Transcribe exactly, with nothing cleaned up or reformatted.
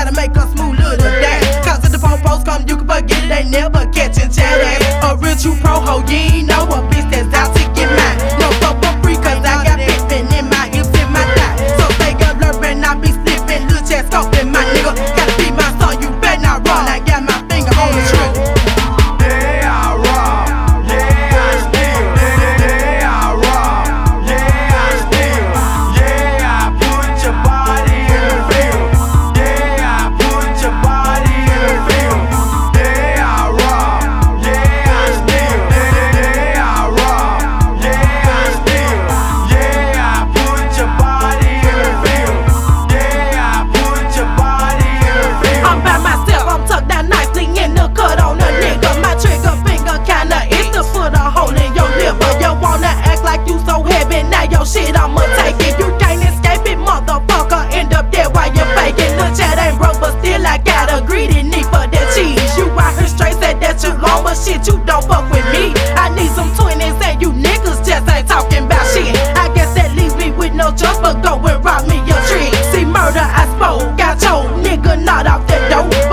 gotta make a smooth little day. Cause if the popos come, you can forget it, they never catchin' chat ass. A real true pro ho, you ain't know a bitch that's out to get mine. No fuck for free, cause I got pimpin' in my hips and my thigh. So they got blurrin', I be slippin', little chest scopin', my nigga. Gotta be my son, you better not run. I got my finger on the trigger. Shit, I'ma take it. You can't escape it, motherfucker. End up dead while you're faking. The chat ain't broke, but still I got a greedy need for that cheese. You out here straight, said that you long, but shit, you don't fuck with me. I need some twenties, and you niggas just ain't talking about shit. I guess that leaves me with no choice but go and rob me a tree. See, murder, I spoke, got your nigga not off that dope.